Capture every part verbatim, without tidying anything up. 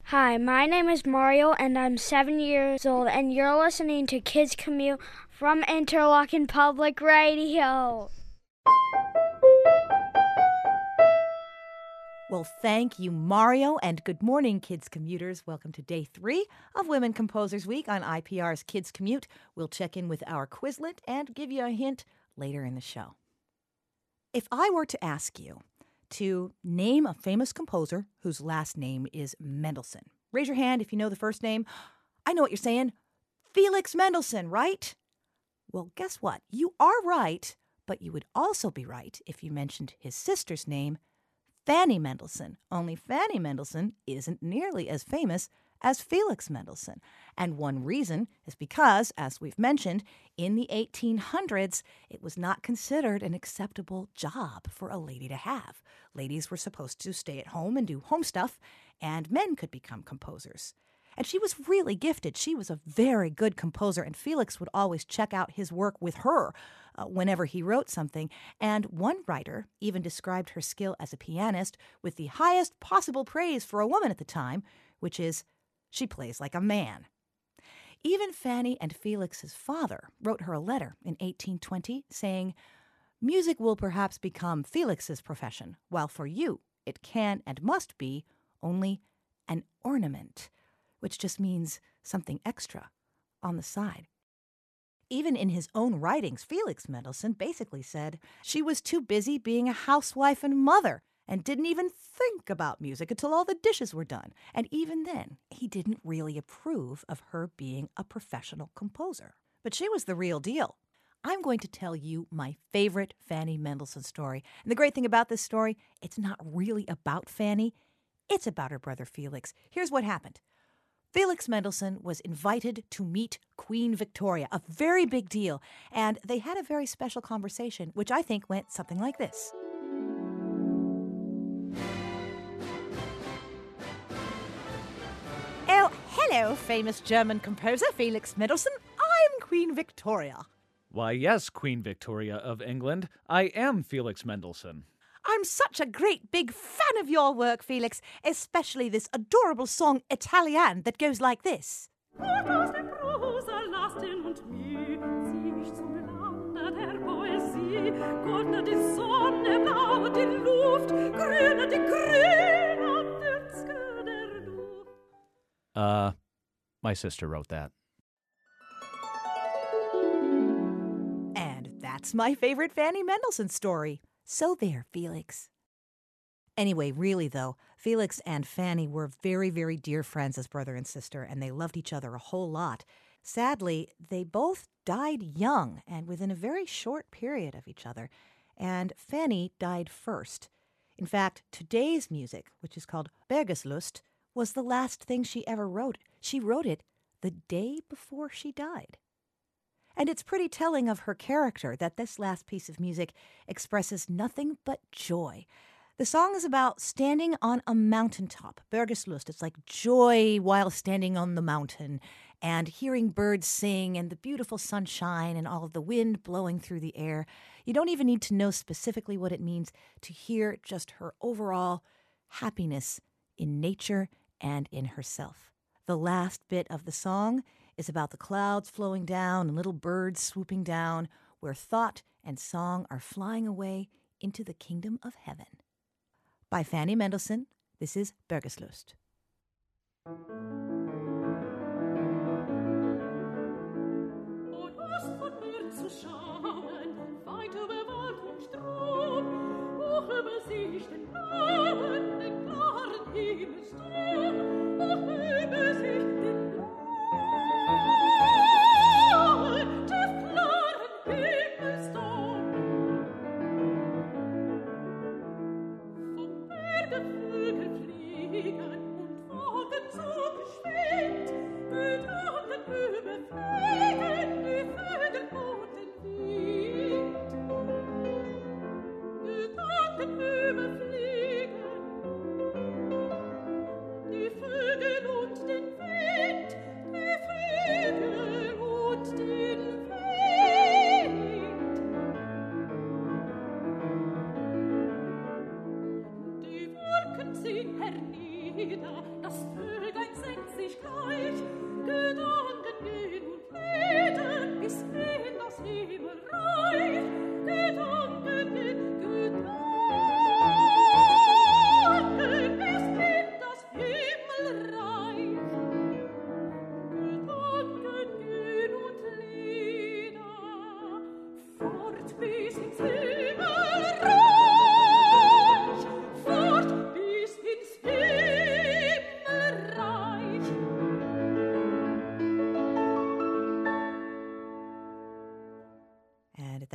Hi, my name is Mario, and I'm seven years old, and you're listening to Kids Commute from Interlochen Public Radio. Well, thank you, Mario, and good morning, Kids Commuters. Welcome to day three of Women Composers Week on I P R's Kids Commute. We'll check in with our Quizlet and give you a hint later in the show. If I were to ask you to name a famous composer whose last name is Mendelssohn, raise your hand if you know the first name. I know what you're saying. Felix Mendelssohn, right? Well, guess what? You are right, but you would also be right if you mentioned his sister's name, Fanny Mendelssohn. Only Fanny Mendelssohn isn't nearly as famous as Felix Mendelssohn. And one reason is because, as we've mentioned, in the eighteen hundreds, it was not considered an acceptable job for a lady to have. Ladies were supposed to stay at home and do home stuff, and men could become composers. And she was really gifted. She was a very good composer, and Felix would always check out his work with her uh, whenever he wrote something. And one writer even described her skill as a pianist with the highest possible praise for a woman at the time, which is, she plays like a man. Even Fanny and Felix's father wrote her a letter in eighteen twenty saying, "Music will perhaps become Felix's profession, while for you it can and must be only an ornament," which just means something extra on the side. Even in his own writings, Felix Mendelssohn basically said she was too busy being a housewife and mother and didn't even think about music until all the dishes were done. And even then, he didn't really approve of her being a professional composer. But she was the real deal. I'm going to tell you my favorite Fanny Mendelssohn story. And the great thing about this story, it's not really about Fanny. It's about her brother Felix. Here's what happened. Felix Mendelssohn was invited to meet Queen Victoria, a very big deal. And they had a very special conversation, which I think went something like this. Oh, hello, famous German composer Felix Mendelssohn. I'm Queen Victoria. Why, yes, Queen Victoria of England. I am Felix Mendelssohn. I'm such a great big fan of your work, Felix, especially this adorable song, Italian, that goes like this. Uh, my sister wrote that. And that's my favorite Fanny Mendelssohn story. So there, Felix. Anyway, really though, Felix and Fanny were very, very dear friends as brother and sister, and they loved each other a whole lot. Sadly, they both died young and within a very short period of each other, and Fanny died first. In fact, today's music, which is called Bergeslust, was the last thing she ever wrote. She wrote it the day before she died. And it's pretty telling of her character that this last piece of music expresses nothing but joy. The song is about standing on a mountaintop, Bergeslust. It's like joy while standing on the mountain and hearing birds sing and the beautiful sunshine and all of the wind blowing through the air. You don't even need to know specifically what it means to hear just her overall happiness in nature and in herself. The last bit of the song is about the clouds flowing down and little birds swooping down, where thought and song are flying away into the kingdom of heaven. By Fanny Mendelssohn, this is Bergeslust. Vögel fliegen und Wogen zu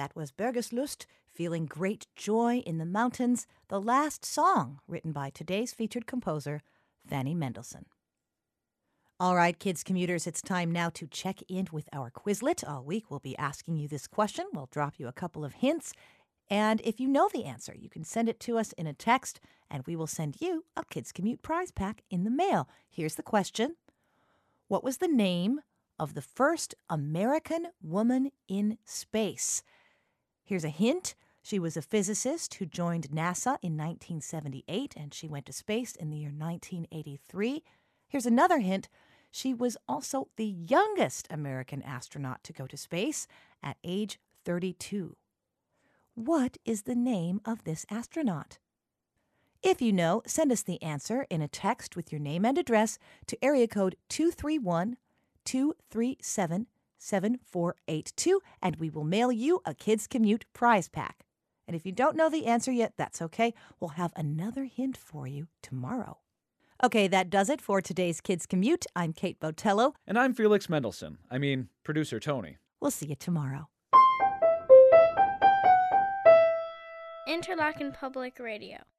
That was Bergeslust, Feeling Great Joy in the Mountains, the last song written by today's featured composer, Fanny Mendelssohn. All right, kids commuters, it's time now to check in with our Quizlet. All week we'll be asking you this question. We'll drop you a couple of hints. And if you know the answer, you can send it to us in a text, and we will send you a Kids Commute prize pack in the mail. Here's the question. What was the name of the first American woman in space? Here's a hint. She was a physicist who joined NASA in nineteen seventy-eight, and she went to space in the year nineteen eighty-three. Here's another hint. She was also the youngest American astronaut to go to space at age thirty-two. What is the name of this astronaut? If you know, send us the answer in a text with your name and address to area code two three one, two three seven, seven four eight two, and we will mail you a Kids Commute prize pack. And if you don't know the answer yet, that's okay. We'll have another hint for you tomorrow. Okay, that does it for today's Kids Commute. I'm Kate Botello. And I'm Felix Mendelssohn. I mean, producer Tony. We'll see you tomorrow. Interlochen Public Radio.